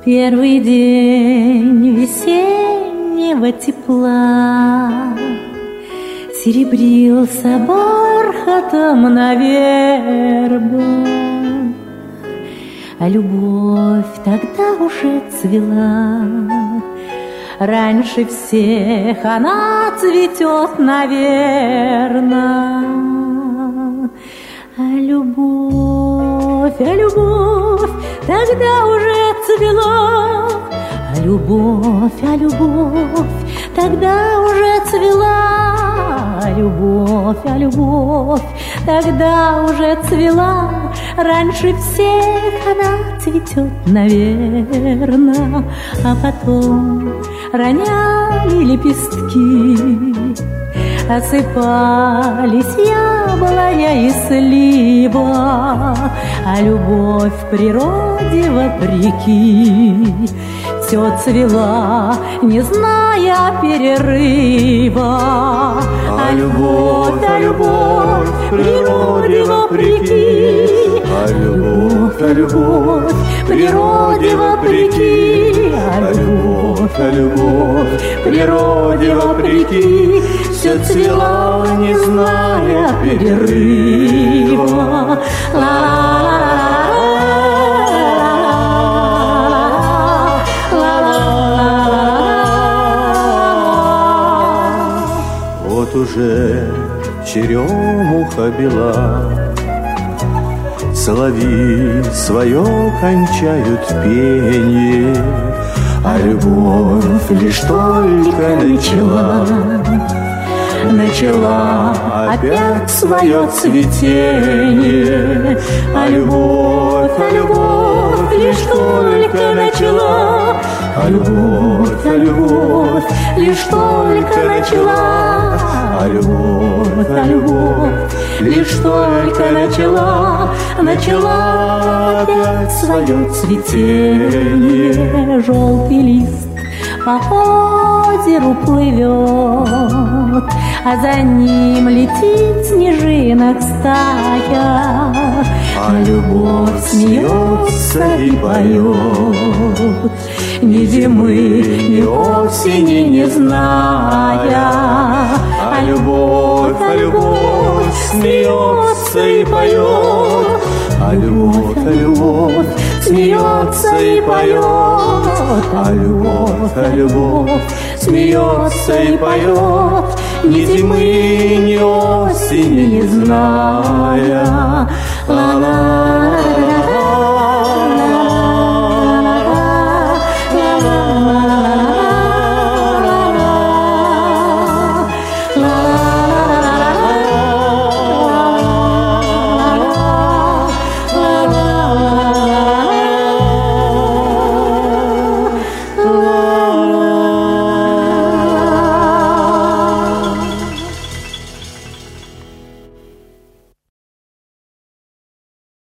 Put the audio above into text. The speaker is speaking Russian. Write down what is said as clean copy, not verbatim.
Первый день весеннего тепла серебрился бархатом на вербах, а любовь тогда уже цвела. Раньше всех она цветет, наверно. А любовь тогда уже цвела. А любовь тогда уже цвела. А любовь тогда уже цвела. Раньше всех она цветет, наверно. А потом роняли лепестки, осыпались яблоня и слива. А любовь в природе вопреки все цвела, не зная перерыва. А любовь в природе вопреки. А любовь в природе вопреки. А любовь в природе вопреки все цвела, не зная перерыва. Вот уже черемуха бела, соловьи свое кончают пение, а любовь лишь только начала опять свое цветение. А любовь лишь только начала. А любовь лишь только начала. А любовь лишь только начала опять свое цветение. Желтый лист по озеру плывет, а за ним летит снежинок стая. А любовь смеется и поет, ни зимы, ни осени не зная. А любовь смеется и поет. А любовь смеется и поет. А любовь смеется и поет, ни зимы, ни осени не зная. Ла-ла-ла-ла.